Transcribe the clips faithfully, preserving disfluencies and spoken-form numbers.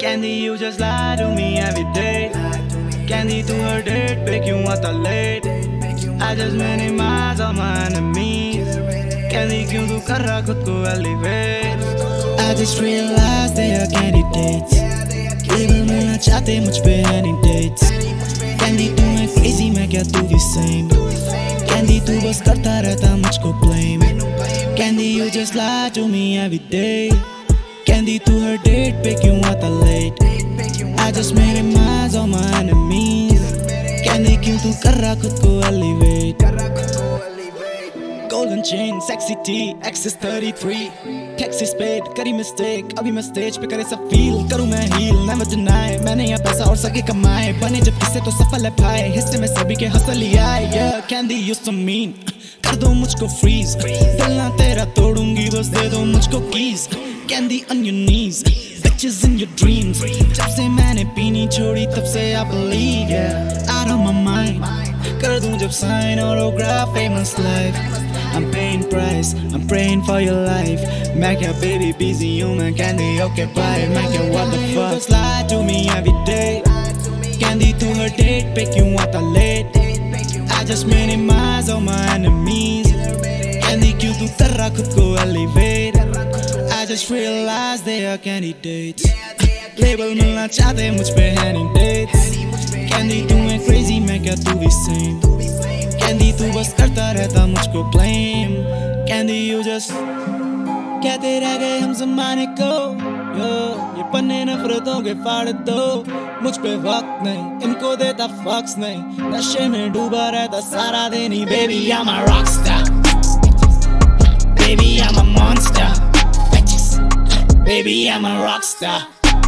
Candy, you just lie to me every day. Candy, to her date पे क्यों आता late? I just minimize all my enemies. Candy, क्यों तू कर रहा खुद को elevate? I just realized they are candidates. Label मिलना चाहते मुझ पे any dates. Candy, तू है crazy मैं क्या तू भी same. Candy, तू बस करता रहता मुझको blame. Candy, you just lie to me every day. Candy, to her date पे क्यों आता late? I just minimize all my enemies. Candy, क्यों तू कर रहा खुद को elevate? Golden chain, sexy tea, X is thirty-three. Texas paid, करी mistake, अभी मैं stage पे करे सब feel. करूँ मैं heal, never deny. मैंने यहाँ पैसा और सके कमाए, बने जब किसे तो सफल है भाई. हिस्से में सभी के हंसल ही आए. Yeah, Candy used to mean, कर दो मुझको freeze. दिल ना तेरा तोड़ूंगी, बस दे दो मुझको keys. Candy on your knees, bitches in your dreams. जब से मैंने पीनी छोड़ी तब से I believe, yeah, out of my mind. कर दूं जब sign autograph, famous life. I'm paying price, I'm praying for your life. मैं क्या baby busy हूँ मैं Candy, okay bye. मैं क्या what the fuck? Just lie to me every day. Candy, to her date पे क्यों आता late? I just minimize all my enemies. Candy, क्यों तू कर रहा खुद को elevate? I just realized they are candidates. Label मिलना चाहते मुझ पे any dates. Candy, तू है crazy मैं क्या तू भी same. Candy, तू बस करता रहता मुझको blame. Candy, you just कहते रह गए हम ज़माने को. Yo, ये पन्ने नफरतों के फाड़ दो. मुझ पे वक्त नहीं, इनको देता fucks नहीं. नशे में डूबा रहता सारा दिन ही. Baby, I'm a rockstar. Baby, I'm a monster. Baby, I'm a rockstar.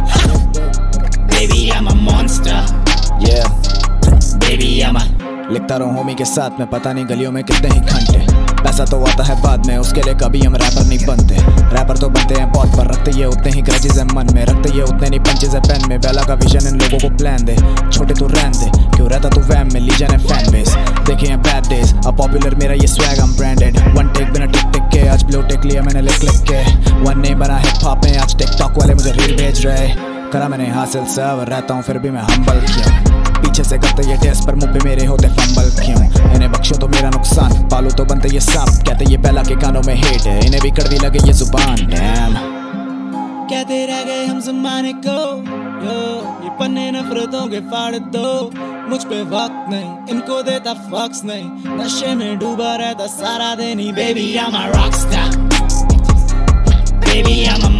Baby, I'm a monster. Yeah. Baby, I'm a लिखता रहूं होमी के साथ में, पता नहीं गलियों में कितने ही घंटे. पैसा तो आता है बाद में, उसके लिए कभी हम रैपर नहीं बनते. रैपर तो बनते हैं पॉट पर, रखते ये उतने ही ग्रजेस है मन में, रखते ये उतने नहीं पंचेस है पेन में. बेला का विजन इन लोगों को प्लान दे, छोटे तू रहन दे. क्यों रहता तू वैम में, लीजन है फैन बेस. देखे हैं बैड डेज, अब पॉपुलर मेरा ये swag, I'm branded. One take बिना टिक टिक के, आज ब्लो टेक लिया मैंने लिख लिख के. वन नेम बना हिप हॉप में, आज टिकटॉक वाले मुझे रील भेज रहे. करा मैंने हासिल सब, रहता हूँ फिर भी मैं हम्बल क्यों? पीछे से करते ये टेस्ट पर मुंह पे मेरे होते फंबल क्यों? इन्हें बख्शो तो मेरा नुकसान, पालू तो बनते ये सांप. कहते ये बेला के कानों में हिट है, इन्हें भी कड़वी लगे ये जुबान. डैम कहते रह गए हम ज़माने को. Yo, ये पन्ने नफरतों के फाड़ दो. मुझ पे वक्त नहीं, इनको देता fucks नहीं. नशे में डूबा रहता सारा दिन ही. Baby, I'm a rockstar. Baby, I'm a